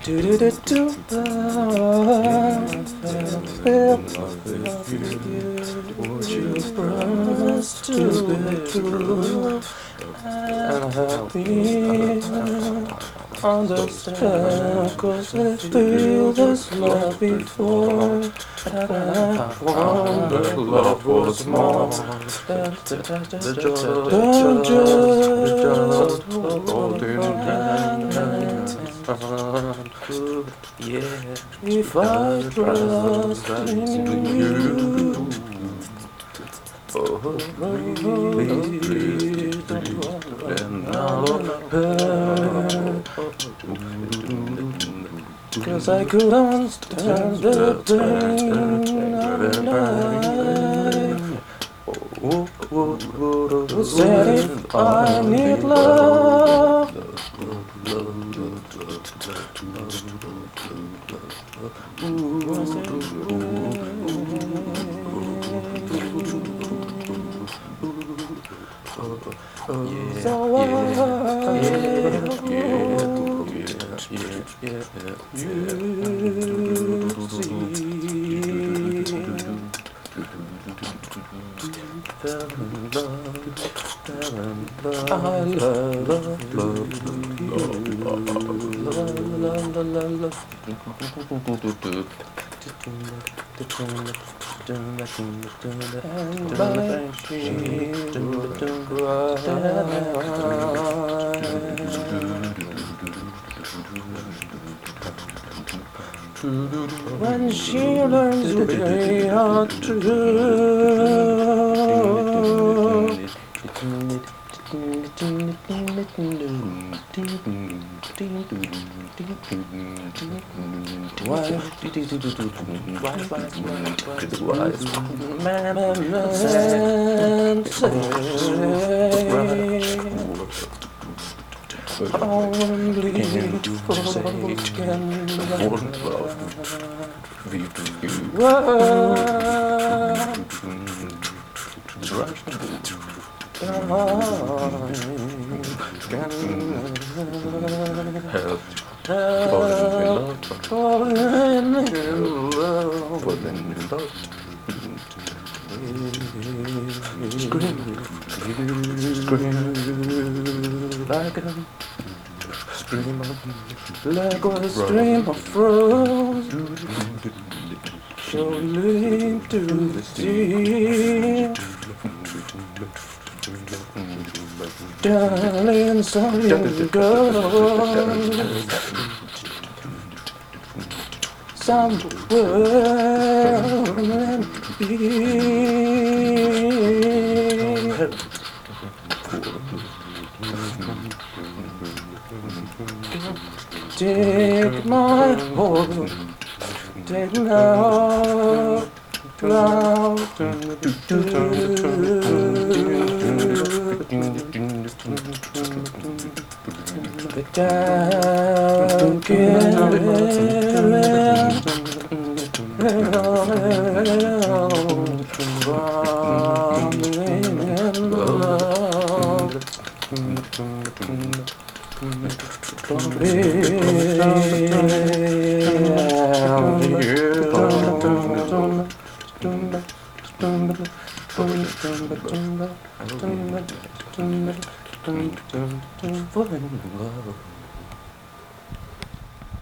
Do do do do. Would you promise to be true and help me understand? 'Cause I feel this love before, and I wonder if love was more than just holding hands. Yeah, if I trust in you, oh, please don't not hurt. 'Cause I couldn't stand the pain of night. Who said if I need love? When she learns way how to like a stream of froze, surely to the sea. Darling, so you go somewhere and be. Take my hold, take now, now. But down, get